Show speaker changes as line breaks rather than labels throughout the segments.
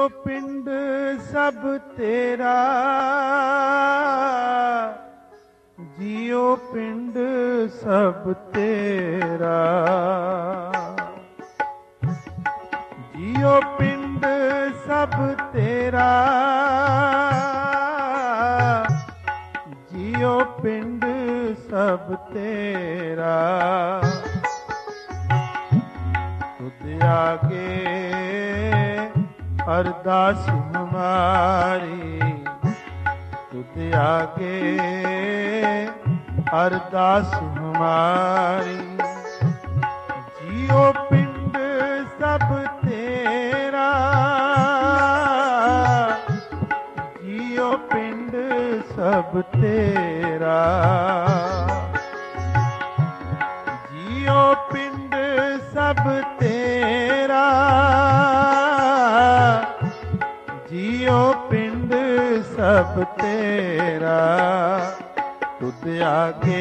पिंड सब तेरा, जियो पिंड सब तेरा, जियो पिंड सब तेरा, जियो पिंड सब तेरा, तुझ आगे अरदास हमारी, तुझ आगे अरदास हमारी, जियो पिंड सब तेरा, जियो पिंड सब तेरा, जियो पिंड सब तेरा, जियो पिंड सब तेरा, तुझ आगे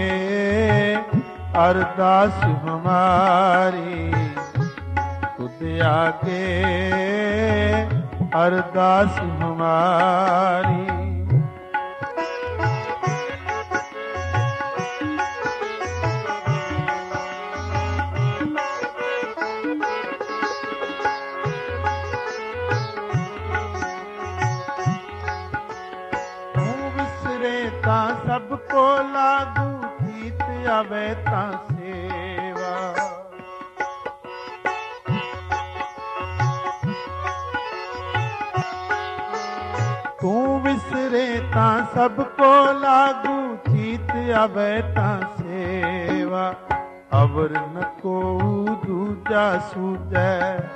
अरदास हमारी, तुझ आगे अरदास हमारी। तां सबको लागू गीत आवे तां सेवा, तू विसरे तां सबको लागू गीत आवे तां सेवा, अवर न को दूजा सूझै,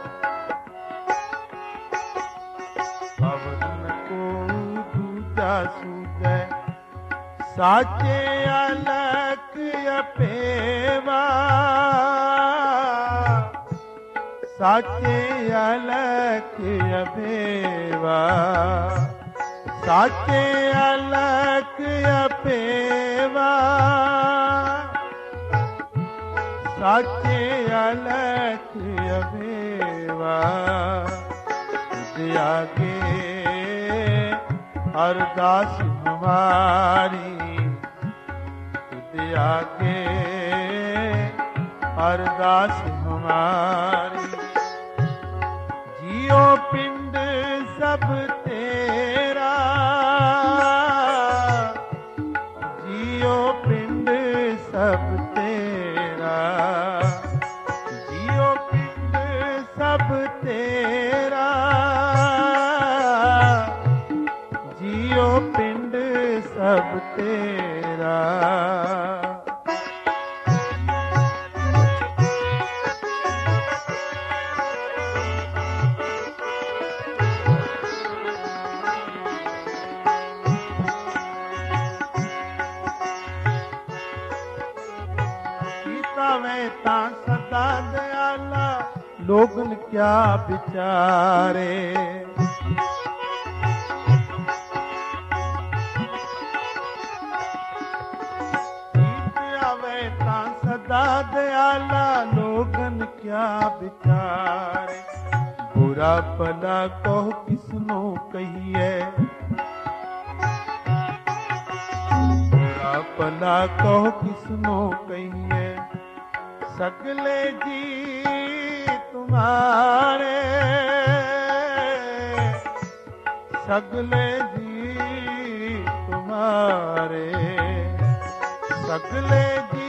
अवर न को दूजा सूझै, साचे अलख अपेवा, साचे अलख अपेवा, साचे अलख अपेवा, साचे अलख अपेवा, तुझ आगे अरदास हमारी, तुझ आगे अरदास हमारी, जियो पिंड सब तेरा, जियो पिंड सब तेरा, जियो पिंड सब तेरा, जियो पिंड सब तेरा। सीता में तां सदा दयाला, लोगन क्या बिचारे, सदा दयाला लोगन क्या बिचारे, बुरा भला कहो किसनो कहिए, बुरा भला कहो किसनो कहिए, सगले जी तुम्हारे, सगले जी तुम्हारे, सगले जी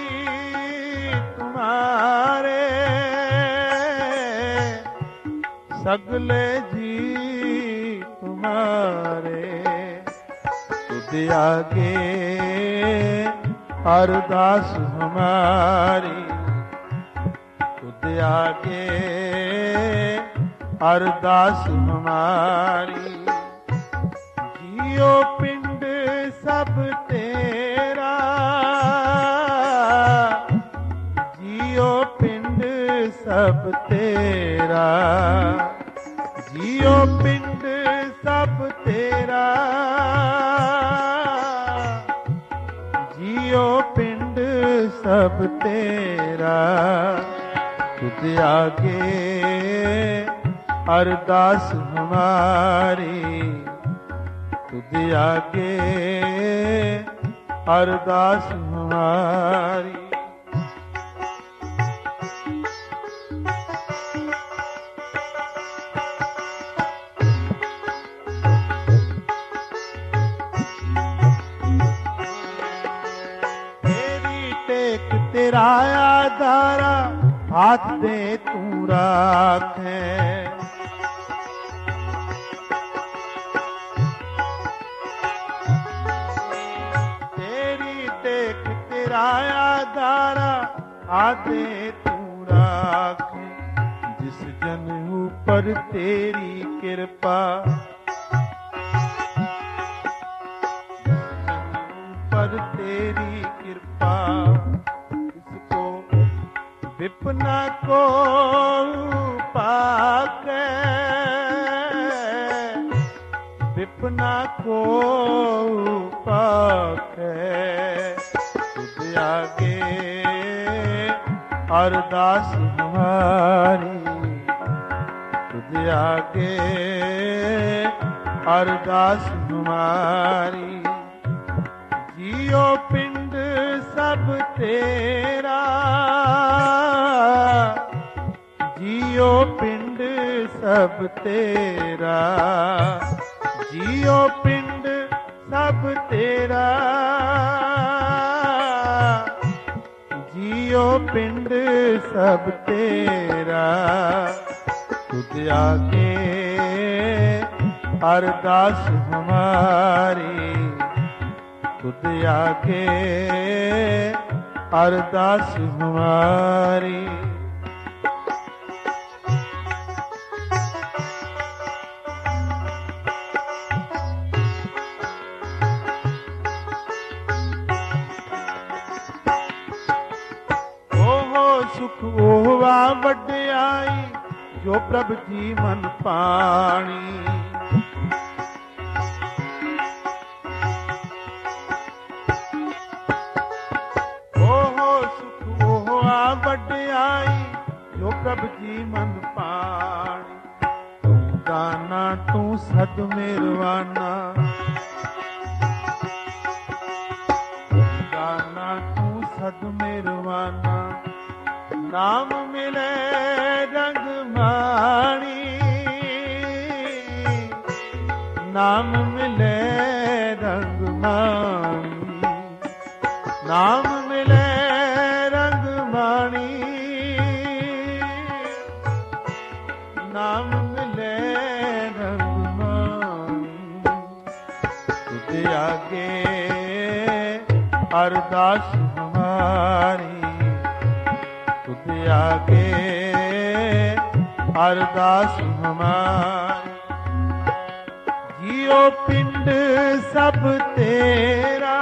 तुम्हारे, सगले जी तुम्हारे, तुझ आगे अरदास हमारी, तुझ आगे अरदास हमारी, जियो पिंड सब तेरा, जियो पिंड सब तेरा, जियो पिंड सब तेरा, जियो पिंड सब तेरा, तुझ आगे अरदास हमारी तुझ आगे अरदास हमारी। तेरी टेक तेरा आधारा हाथ दे तू राखे। दारा आदे तू राखे। जिस जन ऊपर तेरी कृपा, पर तेरी कृपा, इसको विपना को पाके, विपना को पाके आगे अरदास हमारी तुझे आगे अरदास हमारी। जियो पिंड सब तेरा, जियो पिंड सब तेरा, जियो पिंड सब तेरा, जियो पिंड सब तेरा। तुझ आगे अरदास हमारी तुझ आगे अरदास हमारी। सुख ओवा वड्याई जो प्रभ जी मन पाणी। ओहो सुख ओवा वड्याई जो प्रभ जी मन पाणी। तू दाना तू सद मेरवाना, दाना तू सद मेरवाना। नाम मिले रंग माणी, नाम मिले रंग माणी, नाम मिले रंग माणी, नाम मिले रंग माणी। तुझे आगे अरदास हमारी तुझे आगे अरदास हमारी। जियो पिंड सब तेरा,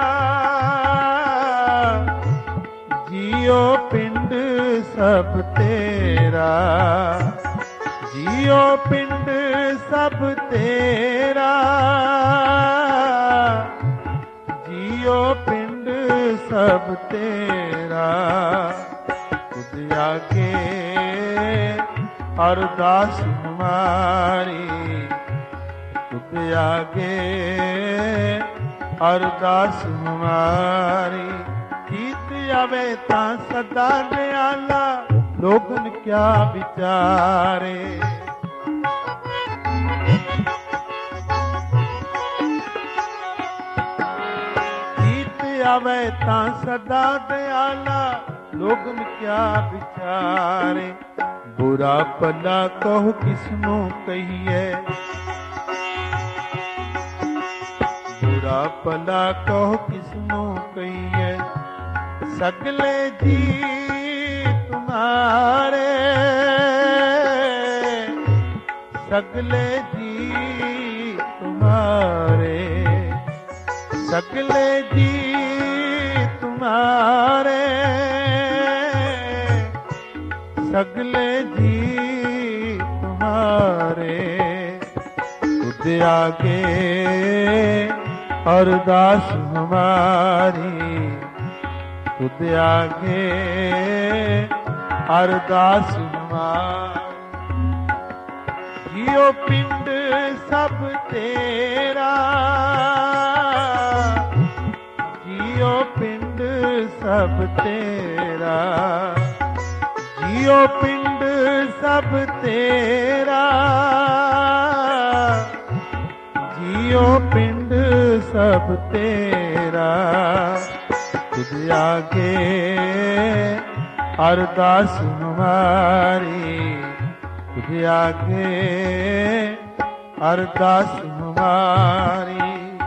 जियो पिंड सब तेरा, जियो पिंड सब तेरा, जियो पिंड सब तेरा। तुझ आगे अरदास हमारी तुझ आगे अरदास हमारी। गीत आवे ता सदा दयाला लोगन क्या विचारे। गीत आवे ता सदा दयाला लोगन क्या विचारे। बुरा भला कहो किसनों कहिए, बुरा भला कहो किसनों कहिए। सगले जी तुम्हारे, सगले जी तुम्हारे, सगले जी तुम्हारे, सगले जी तुम्हारे। तुझ आगे अरदास हमारी तुझ आगे अरदास हमारी। जियो पिंड सब तेरा, जियो पिंड सब तेरा, जियो पिंड सब तेरा, जियो पिंड सब तेरा। तुझ आगे अरदास हमारी, तुझ आगे अरदास हमारी।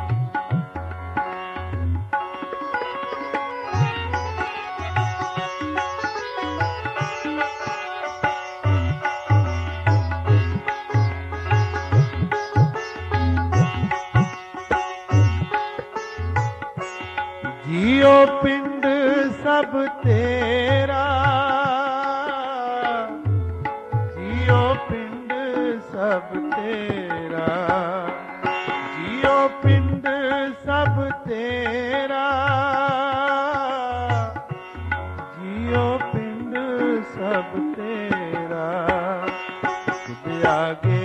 जियो पिंड सब तेरा, जियो पिंड सब तेरा, जियो पिंड सब तेरा, जियो पिंड सब तेरा। तुझ आगे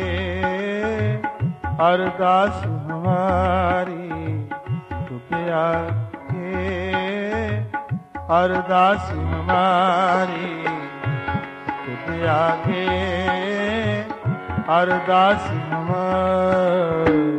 अरदास हमारी, तुझ आगे अरदास हमारी, तुझ आगे अरदास हमारी।